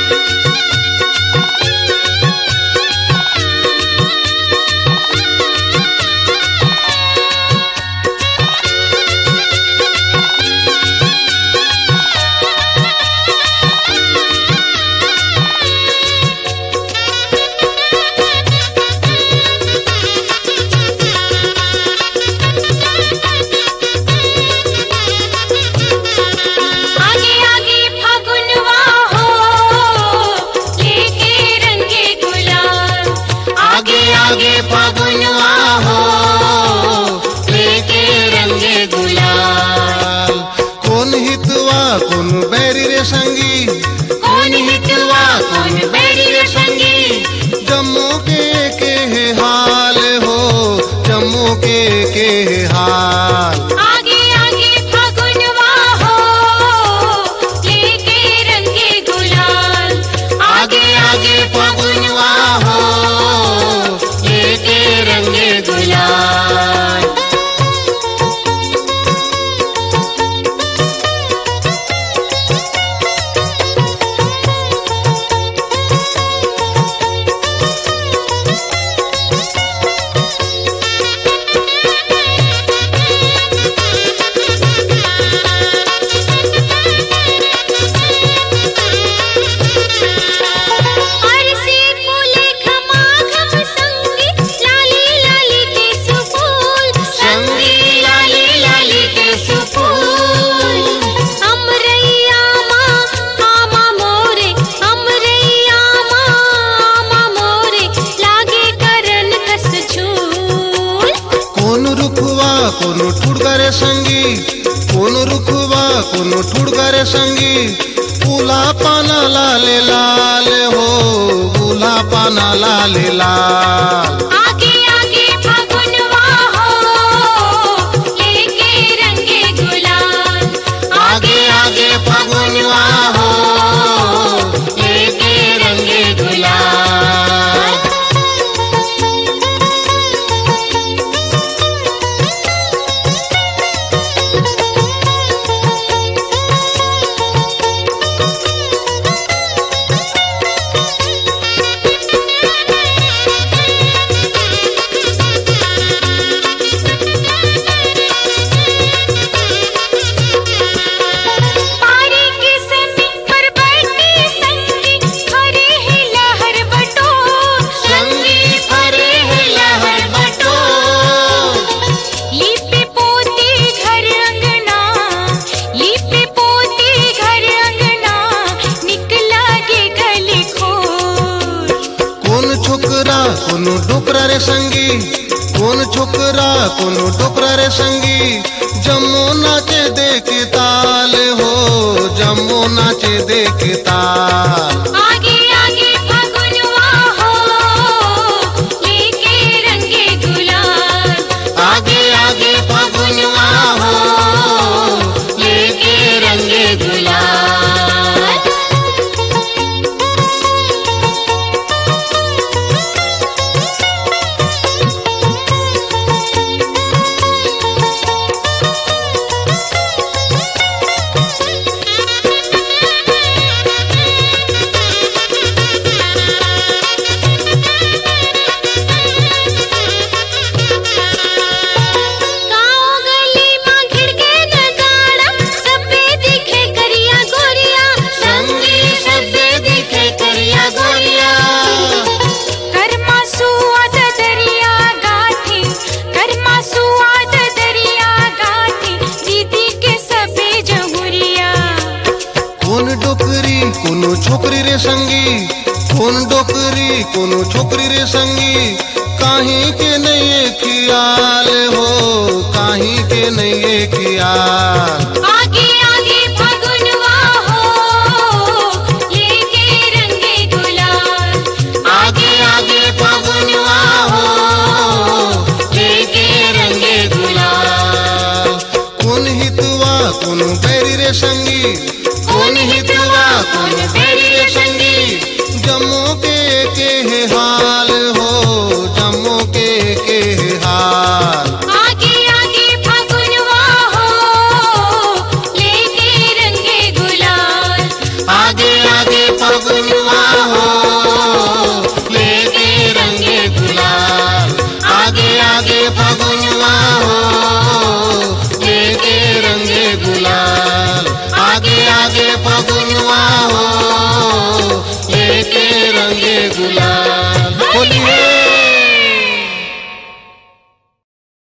कोनो ठुड़गर संगी उला पाना लाले लाल हो, उला पाना लाले लाल। आगे आगे फगुनवा हो लेके रंगे गुलाल, आगे आगे फगुनवा हो लेके रंगे गुलाल। कोनो डोकरा रे संगी, कौन छोकरा कोनो डोकरा रे संगी, जम्मो नाचे देख ताल हो, जम्मो नाचे देख ताल। आगे आगे फगुनवा हो लेके रंगे गुलाल, आगे आगे फगुनवा हो लेके रंगे गुलाल। कोनो छोकरी रे संगी, कौन डोकरी कोनो छोकरी रे संगी, काहीं के नहीं ख्याल हो, काहीं के नहीं ख्याल। आगे आगे फगुनवा हो लेके रंगे गुलाल, आगे आगे फगुनवा हो लेके रंगे गुलाल। कौन हितवा कोनो बैरी रे संगी, कौन हितवा कौन बैरी रे संगी, जम्मो के हाल हो, जम्मो के हाल। आगे आगे फगुनवा हो आगे फगुनवा हो लेके रंगे गुलाल, आगे आगे फगुनवा हो लेके रंगे गुलाल, आगे आगे फगुनवा हो लेके रंगे गुलाल।